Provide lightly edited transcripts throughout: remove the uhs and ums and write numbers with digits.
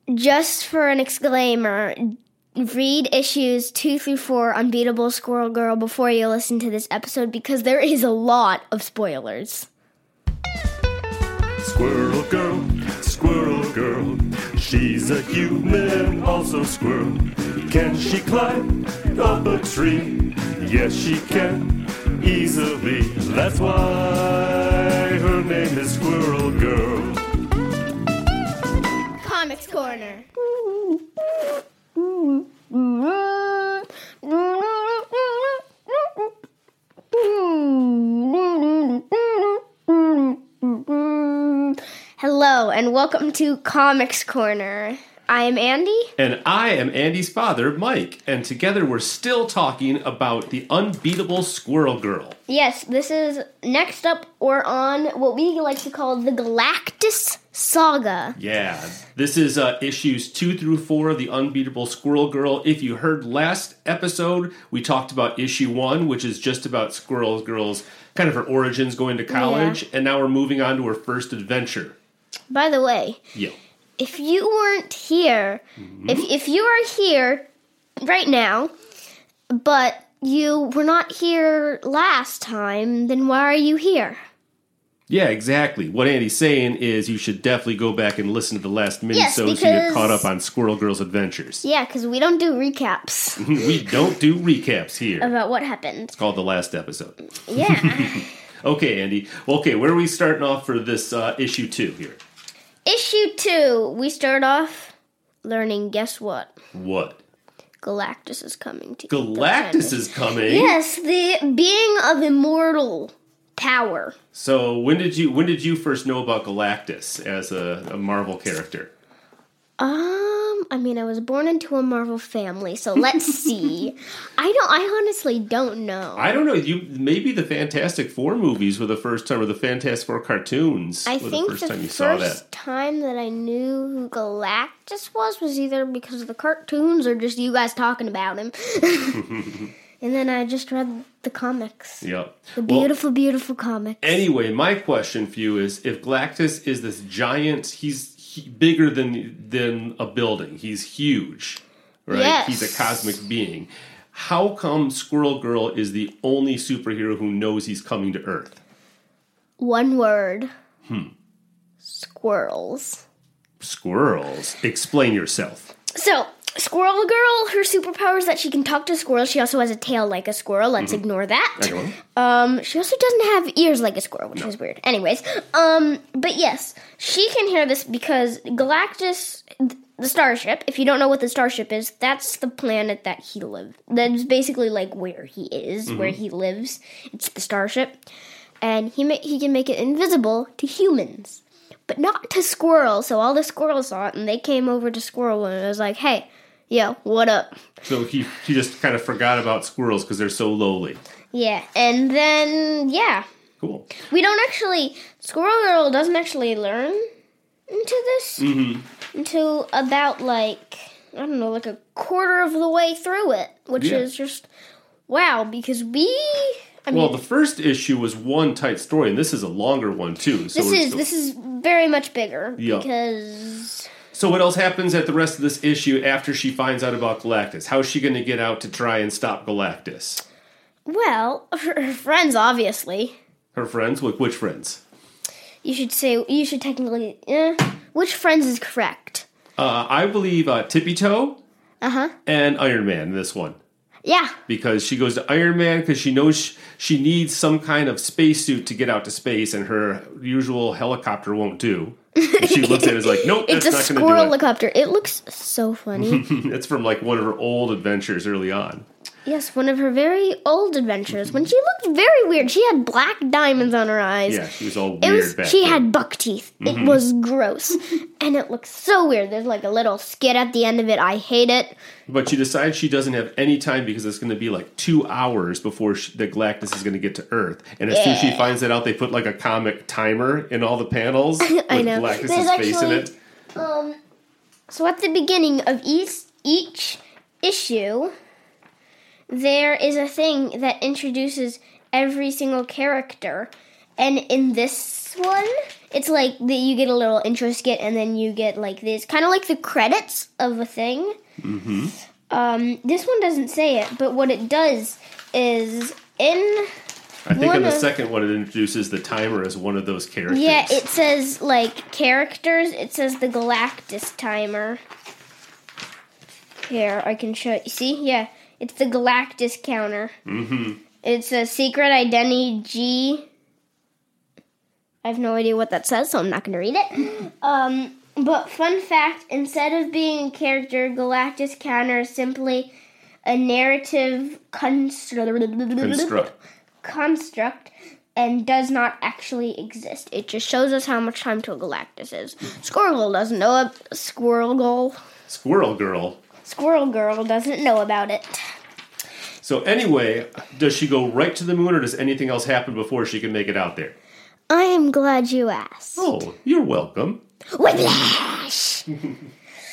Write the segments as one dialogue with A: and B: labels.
A: just for an exclaimer, read issues 2 through 4 Unbeatable Squirrel Girl before you listen to this episode because there is a lot of spoilers.
B: Squirrel girl, she's a human, also squirrel. Can she climb up a tree? Yes, she can, easily. That's why her name is Squirrel Girl.
A: Comics Corner. Hello, and welcome to Comics Corner. I am Andy.
B: And I am Andy's father, Mike. And together we're still talking about the Unbeatable Squirrel Girl.
A: Yes, this is next up or on what we like to call the Galactus Saga.
B: Yeah, this is issues 2 through 4 of the Unbeatable Squirrel Girl. If you heard last episode, we talked about issue 1, which is just about Squirrel Girl's kind of her origins going to college. Yeah. And now we're moving on to her first adventure.
A: By the way, if you weren't here, if you are here right now, but you were not here last time, then why are you here?
B: Yeah, exactly. What Andy's saying is you should definitely go back and listen to the last mini-sode so you get caught up on Squirrel Girl's adventures.
A: Yeah, because we don't do recaps.
B: We don't do recaps here.
A: About what happened.
B: It's called The Last Episode.
A: Yeah.
B: Okay, Andy. Okay, where are we starting off for this issue 2 here?
A: Issue 2, we start off learning, guess what?
B: What?
A: Galactus is coming to
B: Galactus is coming?
A: Yes, the being of immortal power.
B: So when did you first know about Galactus as a Marvel character?
A: I was born into a Marvel family, so let's see. I honestly don't know.
B: I don't know. Maybe the Fantastic Four movies were the first time, or the Fantastic Four cartoons
A: I
B: were
A: think
B: the first time you saw that.
A: The first time that I knew who Galactus was either because of the cartoons or just you guys talking about him. And then I just read the comics.
B: Yep.
A: The beautiful, beautiful comics.
B: Anyway, my question for you is, if Galactus is this giant, he's bigger than a building. He's huge, right?
A: Yes.
B: He's a cosmic being. How come Squirrel Girl is the only superhero who knows he's coming to Earth?
A: One word. Squirrels.
B: Squirrels? Explain yourself.
A: So, Squirrel Girl, her superpower is that she can talk to squirrels. She also has a tail like a squirrel. Let's ignore that. She also doesn't have ears like a squirrel, which is weird. Anyways, but yes, she can hear this because Galactus, the starship, if you don't know what the starship is, that's the planet that he lives. That's basically like where he is, where he lives. It's the starship. And he can make it invisible to humans, but not to squirrels. So all the squirrels saw it, and they came over to Squirrel and it was like, hey, yeah, what up?
B: So he just kind of forgot about squirrels because they're so lowly.
A: Yeah, and then, yeah.
B: Cool.
A: Squirrel Girl doesn't actually learn into this until about, like a quarter of the way through it, which is just, wow, because the
B: first issue was one tight story, and this is a longer one, too. So
A: this is very much bigger, because...
B: So what else happens at the rest of this issue after she finds out about Galactus? How is she going to get out to try and stop Galactus?
A: Well, her friends, obviously.
B: Her friends? Which friends?
A: You should technically... which friends is correct?
B: I believe Tippy Toe and Iron Man in this one.
A: Yeah.
B: Because she goes to Iron Man because she knows she needs some kind of spacesuit to get out to space, and her usual helicopter won't do. And she looks at it and is like, nope, that's not going to do it.
A: It's a squirrel helicopter. It looks so funny.
B: It's from like one of her old adventures early on.
A: Yes, one of her very old adventures when she looked very weird. She had black diamonds on her eyes.
B: Yeah, she was all weird back
A: She
B: then.
A: had buck teeth. It was gross. And it looked so weird. There's like a little skid at the end of it. I hate it.
B: But she decides she doesn't have any time because it's going to be like 2 hours before the Galactus is going to get to Earth. And as soon as she finds that out, they put like a comic timer in all the panels with Galactus' face in it.
A: So at the beginning of each issue... there is a thing that introduces every single character, And in this one, it's like you get a little intro skit, and then you get like this, kind of like the credits of a thing. Mm-hmm. This one doesn't say it, but what it does is
B: I think in the second one, it introduces the timer as one of those characters.
A: Yeah, it says, like, characters. It says the Galactus timer. Here, I can show you. See? Yeah, it's the Galactus counter. Mm-hmm. It's a secret identity G. I have no idea what that says, so I'm not going to read it. But fun fact, instead of being a character, Galactus counter is simply a narrative construct and does not actually exist. It just shows us how much time to a Galactus is. Squirrel Girl doesn't know it. Squirrel Girl doesn't know about it.
B: So anyway, does she go right to the moon, or does anything else happen before she can make it out there?
A: I am glad you asked.
B: Oh, you're welcome.
A: Whiplash! In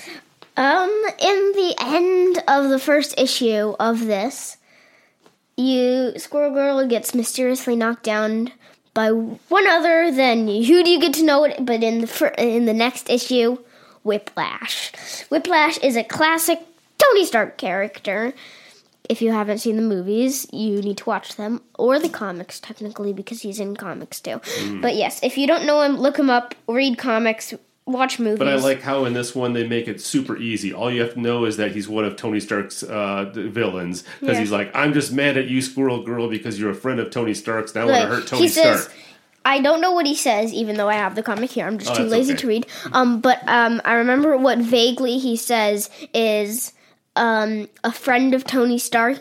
A: the end of the first issue of this, Squirrel Girl gets mysteriously knocked down by one other than who do you get to know it? But in the next issue, Whiplash. Whiplash is a classic Tony Stark character. If you haven't seen the movies, you need to watch them, or the comics, technically, because he's in comics too. But yes, if you don't know him, look him up, read comics, watch movies.
B: But I like how in this one they make it super easy. All you have to know is that he's one of Tony Stark's villains. Because he's like, I'm just mad at you, Squirrel Girl, because you're a friend of Tony Stark's, and I want to hurt Tony Stark.
A: I don't know what he says, even though I have the comic here. I'm just too lazy to read. But I remember what vaguely he says is, a friend of Tony Stark,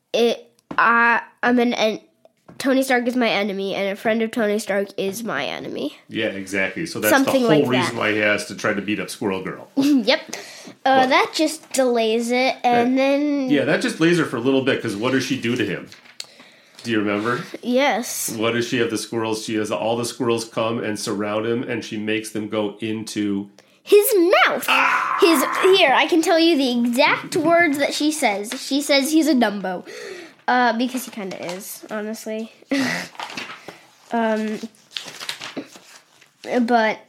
A: Tony Stark is my enemy, and a friend of Tony Stark is my enemy.
B: Yeah, exactly. So that's something the whole reason why he has to try to beat up Squirrel Girl.
A: Yep. That just delays it, and then...
B: Yeah, that just delays her for a little bit, because what does she do to him? Do you remember?
A: Yes.
B: What does she have the squirrels? She has all the squirrels come and surround him, and she makes them go into...
A: his mouth. Here, I can tell you the exact words that she says. She says he's a Dumbo. Because he kind of is, honestly. But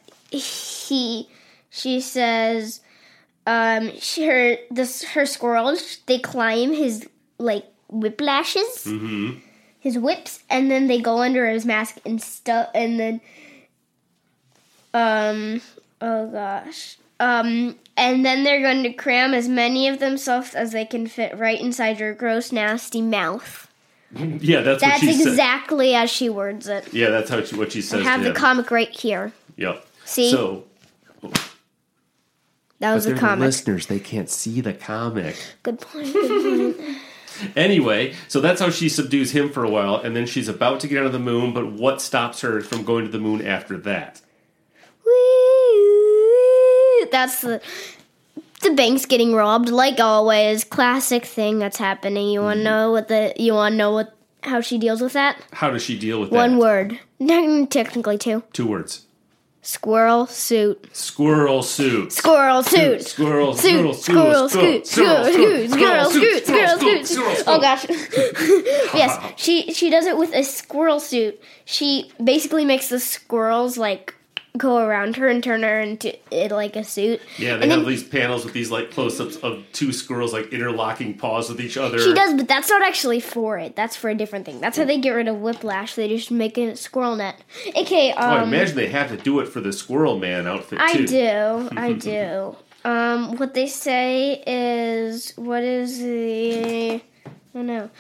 A: she says, her squirrels, they climb his, like, whiplashes. Mm-hmm. His whips, and then they go under his mask and stuff, and then, oh gosh. And then they're going to cram as many of themselves as they can fit right inside your gross, nasty mouth.
B: Yeah, that's what she said. That's
A: exactly as she words it.
B: Yeah, that's what she says.
A: I have the comic right here.
B: Yep.
A: See?
B: So,
A: that was the comic.
B: The listeners, they can't see the comic.
A: Good point.
B: Anyway, so that's how she subdues him for a while, and then she's about to get out of the moon, but what stops her from going to the moon after that?
A: That's the bank's getting robbed, like always. Classic thing that's happening. You want to know how she deals with that?
B: How does she deal with that?
A: One word. Technically two.
B: 2 words.
A: Squirrel suit.
B: Squirrel suit.
A: Squirrel suit.
B: Squirrel
A: suit. Squirrel suit. Squirrel suit. Squirrel suit. Oh gosh. Yes, she does it with a squirrel suit. She basically makes the squirrels like go around her and turn her into like a suit.
B: Yeah, they have these panels with these like close-ups of 2 squirrels like interlocking paws with each other.
A: She does, but that's not actually for it. That's for a different thing. That's how they get rid of Whiplash. They just make a squirrel net. Okay,
B: I imagine they have to do it for the Squirrel Man outfit too.
A: I do. What they say is, what is the... Oh no.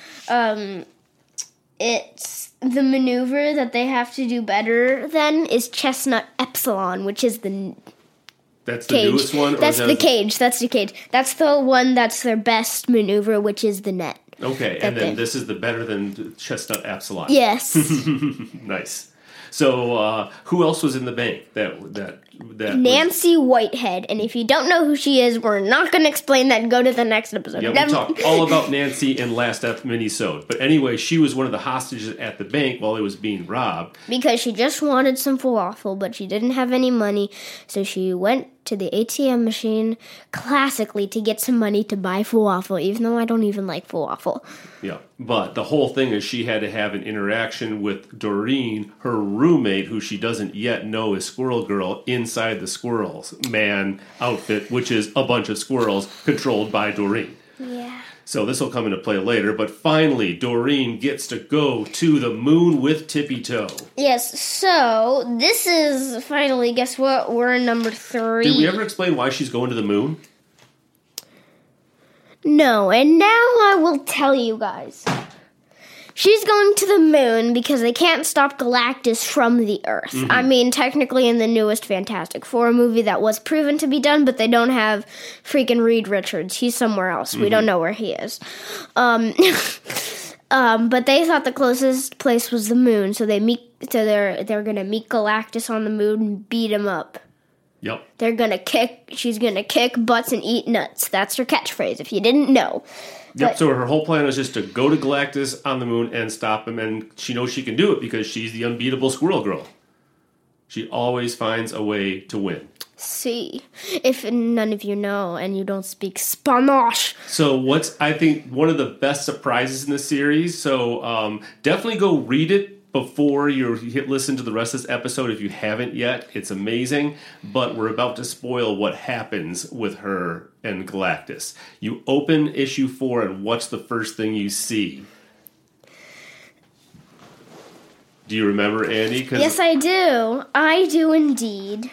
A: It's... The maneuver that they have to do better than is Chestnut Epsilon, which is the
B: That's the cage. Newest one?
A: That's the cage. That's the cage. That's the one that's their best maneuver, which is the net.
B: Okay, and then this is the better than Chestnut Epsilon.
A: Yes.
B: Nice. So, who else was in the bank that
A: Nancy Whitehead. And if you don't know who she is, we're not going to explain that. Go to the next episode.
B: Yeah, we talked all about Nancy in last mini-sode. But anyway, she was one of the hostages at the bank while it was being robbed.
A: Because she just wanted some falafel, but she didn't have any money. So she went to the ATM machine classically to get some money to buy falafel, even though I don't even like falafel.
B: Yeah, but the whole thing is she had to have an interaction with Doreen, her roommate, who she doesn't yet know is Squirrel Girl, inside the Squirrels Man outfit, which is a bunch of squirrels controlled by Doreen.
A: Yeah.
B: So this will come into play later, but finally, Doreen gets to go to the moon with Tippy Toe.
A: Yes, so this is finally, guess what? We're in number 3.
B: Did we ever explain why she's going to the moon?
A: No, and now I will tell you guys. She's going to the moon because they can't stop Galactus from the Earth. Mm-hmm. I mean, technically in the newest Fantastic Four movie that was proven to be done, but they don't have freaking Reed Richards. He's somewhere else. Mm-hmm. We don't know where he is. But they thought the closest place was the moon, so they're gonna meet Galactus on the moon and beat him up.
B: Yep.
A: She's gonna kick butts and eat nuts. That's her catchphrase, if you didn't know.
B: Yep, so her whole plan was just to go to Galactus on the moon and stop him, and she knows she can do it because she's the unbeatable Squirrel Girl. She always finds a way to win.
A: See, if none of you know and you don't speak Spanish.
B: So what's, I think, one of the best surprises in the series, so definitely go read it before you listen to the rest of this episode if you haven't yet. It's amazing, but we're about to spoil what happens with her and Galactus. You open issue 4, and what's the first thing you see? Do you remember, Andy?
A: Yes, I do. I do indeed.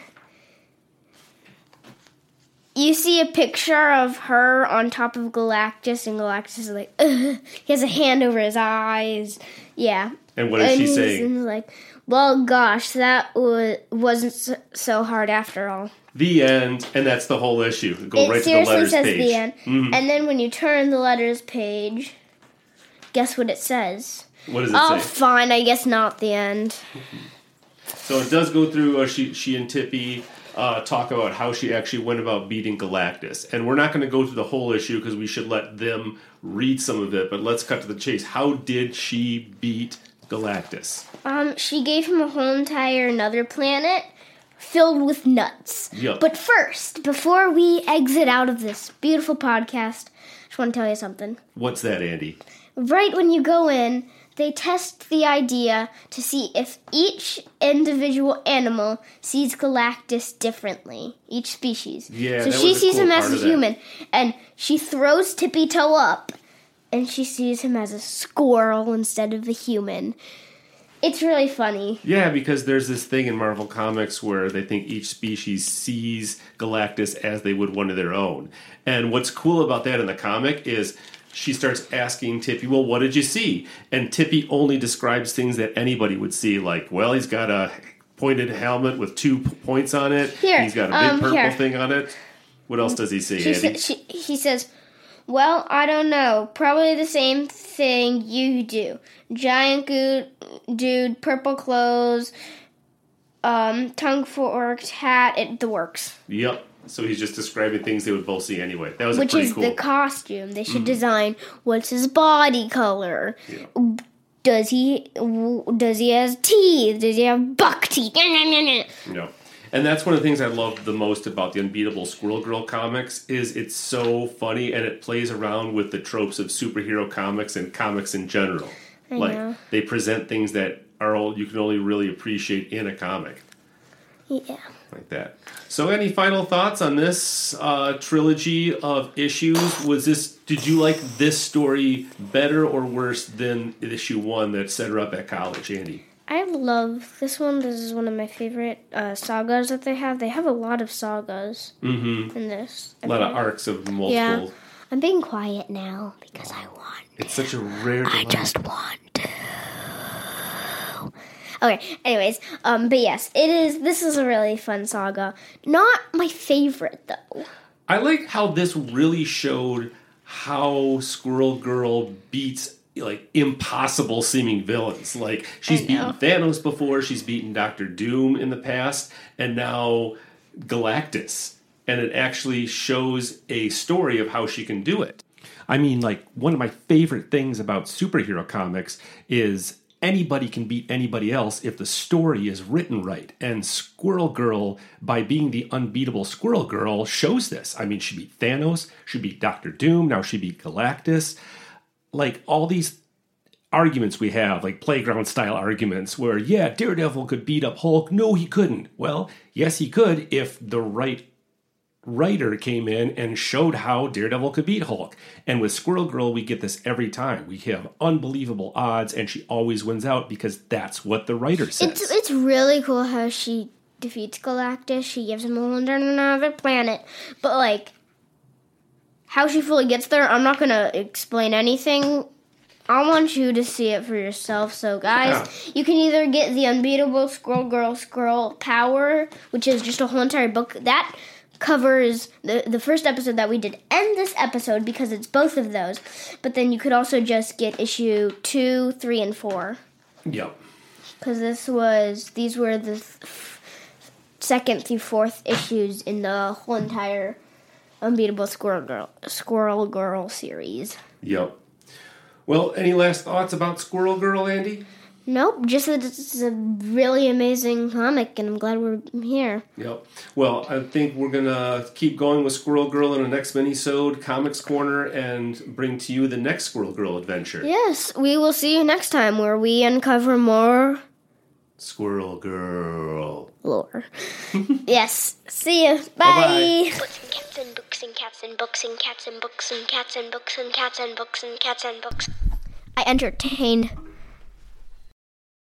A: You see a picture of her on top of Galactus, and Galactus is like, ugh. He has a hand over his eyes. Yeah.
B: And what is she saying?
A: And he's like, well, gosh, that wasn't so hard after all.
B: The end, and that's the whole issue. Go right to the letters page. It seriously says the end. Mm-hmm.
A: And then when you turn the letters page, guess what it says?
B: What does it say?
A: Oh, fine, I guess not the end.
B: So it does go through, she and Tippy talk about how she actually went about beating Galactus. And we're not going to go through the whole issue because we should let them read some of it, but let's cut to the chase. How did she beat Galactus?
A: She gave him a whole entire another planet filled with nuts.
B: Yep.
A: But first, before we exit out of this beautiful podcast, I just want to tell you something.
B: What's that, Andy?
A: Right when you go in, they test the idea to see if each individual animal sees Galactus differently. Each species.
B: Yeah,
A: so she sees him as a human, and she throws Tippy Toe up, and she sees him as a squirrel instead of a human. It's really funny.
B: Yeah, because there's this thing in Marvel Comics where they think each species sees Galactus as they would one of their own. And what's cool about that in the comic is she starts asking Tippy, well, what did you see? And Tippy only describes things that anybody would see, like, well, he's got a pointed helmet with 2 points on it. He's got a big purple thing on it. What else does he say, Andy?
A: He says, well, I don't know. Probably the same thing you do. Giant dude, purple clothes, tongue forked hat, the works.
B: Yep. So he's just describing things they would both see anyway. That was pretty cool.
A: Which is the costume. They should design, what's his body color? Yeah. Does he have teeth? Does he have buck teeth?
B: No. And that's one of the things I love the most about the Unbeatable Squirrel Girl comics is it's so funny and it plays around with the tropes of superhero comics and comics in general.
A: I know.
B: They present things that you can only really appreciate in a comic.
A: Yeah.
B: Like that. So any final thoughts on this trilogy of issues? Did you like this story better or worse than issue 1 that set her up at college, Andy?
A: I love this one. This is one of my favorite sagas that they have. They have a lot of sagas in this.
B: A lot of arcs of multiple.
A: Yeah. I'm being quiet now because I want to.
B: It's such a rare delight.
A: I just want to. Okay, anyways, but yes, this is a really fun saga. Not my favorite, though.
B: I like how this really showed how Squirrel Girl beats, like, impossible seeming villains. Like, she's beaten Thanos before, she's beaten Doctor Doom in the past, and now Galactus, and it actually shows a story of how she can do it. I mean, like, one of my favorite things about superhero comics is anybody can beat anybody else if the story is written right. And Squirrel Girl, by being the unbeatable Squirrel Girl, shows this. I mean, she beat Thanos, she beat Doctor Doom, now she beat Galactus. Like, all these arguments we have, like playground-style arguments, where, yeah, Daredevil could beat up Hulk. No, he couldn't. Well, yes, he could if the right writer came in and showed how Daredevil could beat Hulk. And with Squirrel Girl, we get this every time. We have unbelievable odds, and she always wins out because that's what the writer says.
A: It's really cool how she defeats Galactus. She gives him a wonder on another planet. But, like, how she fully gets there, I'm not going to explain anything. I want you to see it for yourself. So, guys, you can either get the unbeatable Squirrel Girl Squirrel Power, which is just a whole entire book. That covers the first episode that we did and this episode because it's both of those. But then you could also just get issue 2, 3, and 4.
B: Yep.
A: Because these were the second through fourth issues in the whole entire Unbeatable Squirrel Girl series.
B: Yep. Well, any last thoughts about Squirrel Girl, Andy?
A: Nope, just that it's a really amazing comic, and I'm glad we're here.
B: Yep. Well, I think we're going to keep going with Squirrel Girl in the next mini-sode, Comics Corner, and bring to you the next Squirrel Girl adventure.
A: Yes, we will see you next time, where we uncover more
B: Squirrel Girl
A: lore. Yes, see you.
B: Bye-bye.
A: Books and cats and books and cats and books and cats and books and cats and books and cats and books and cats and books. I entertained